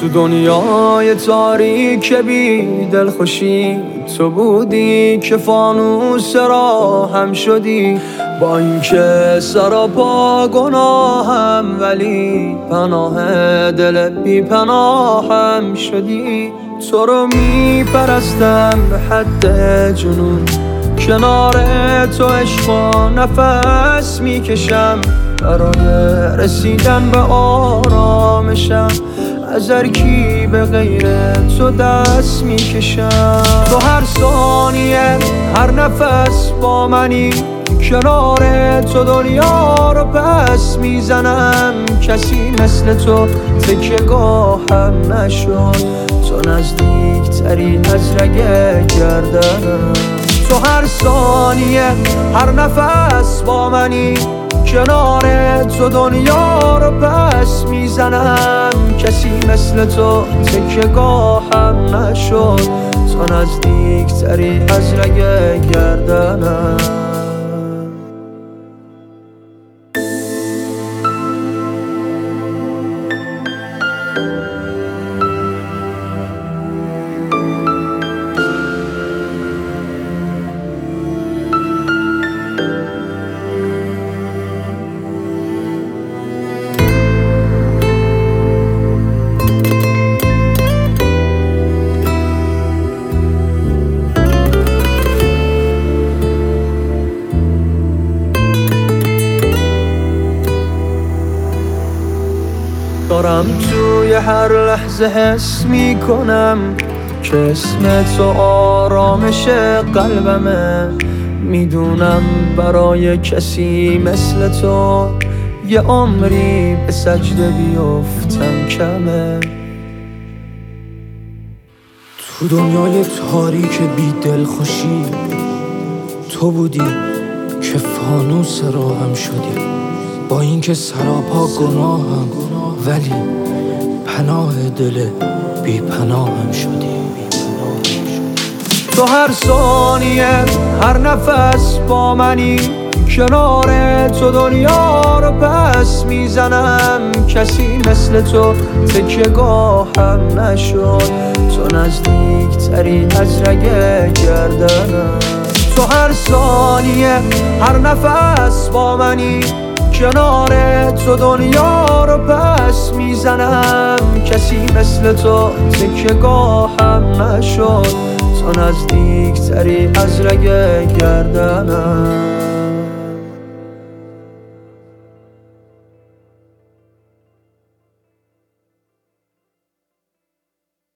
تو دنیای تاریک بی دلخوشی تو بودی که فانوس راهم شدی. با اینکه سراپا گناهم ولی پناه دل بی پناهم شدی. تو رو میپرستم به حد جنون، کنار تو عشقا نفس میکشم. برای رسیدن به آرامشم از هر کی به غیر تو دست میکشم. تو هر ثانیه هر نفس با منی، کنار تو دنیا رو پس میزنم. کسی مثل تو تکیه‌گاهم نشد، تو نزدیک تری از رگ گردنم. تو هر ثانیه هر نفس با منی، کنار تو دنیا رو پس میزنم. کسی مثل تو تکیه‌گاهم نشد، تو نزدیک تری از رگ گردنم. دارم توی هر لحظه حس میکنم که اسم تو آرامش قلبمه. میدونم برای کسی مثل تو یه عمری به سجده بیفتم کمه. تو دنیای تاریک بی دلخوشی تو بودی که فانوس راهم شدی. با اینکه سراپا گناهم ولی پناه دل بی پناهم شدی. تو هر ثانیه هر نفس با منی، کنار تو دنیا رو پس میزنم. کسی مثل تو تکیه‌گاهم نشد، تو نزدیک تری از رگ گردنم. تو هر ثانیه هر نفس با منی، کنار تو دنیا رو پس میزنم. کسی مثل تو تکیه‌گاهم نشد، تو نزدیک تری از رگ گردنم.